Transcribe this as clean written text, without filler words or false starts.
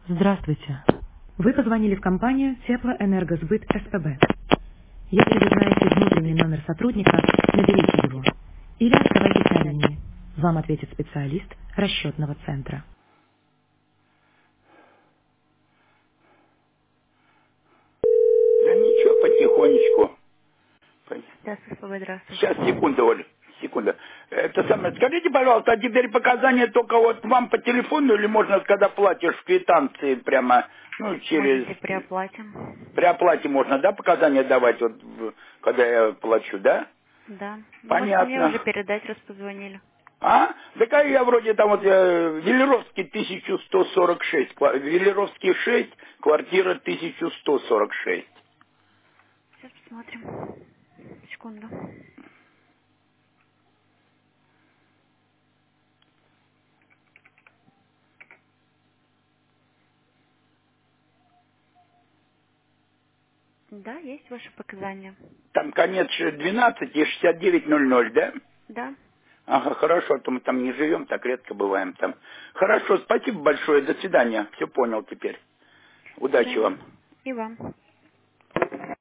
Здравствуйте. Вы позвонили в компанию Теплоэнергосбыт СПБ. Если вы знаете внутренний номер сотрудника, наберите его. Или оставайтесь на линии. Вам ответит специалист расчетного центра. Да ничего, потихонечку. Да, СПБ, здравствуйте. Сейчас, секунду, Оль, секунда. Это самое, скажите, пожалуйста, а теперь показания только вот вам по телефону или можно, когда платишь в квитанции прямо, ну, через... Можете при оплате. При оплате можно, да, показания давать, вот, когда я плачу, да? Да. Можете мне Понятно. уже передать, раз позвонили. А? Так а я вроде там вот, Велеровский 1146, Велеровский 6, квартира 1146. Сейчас посмотрим. Секунду. Да, есть ваши показания. Там конец 12 и 6900, да? Да. Ага, хорошо, а то мы там не живем, так редко бываем там. Хорошо, спасибо большое, до свидания. Все понял теперь. До Удачи свидания. вам. И вам.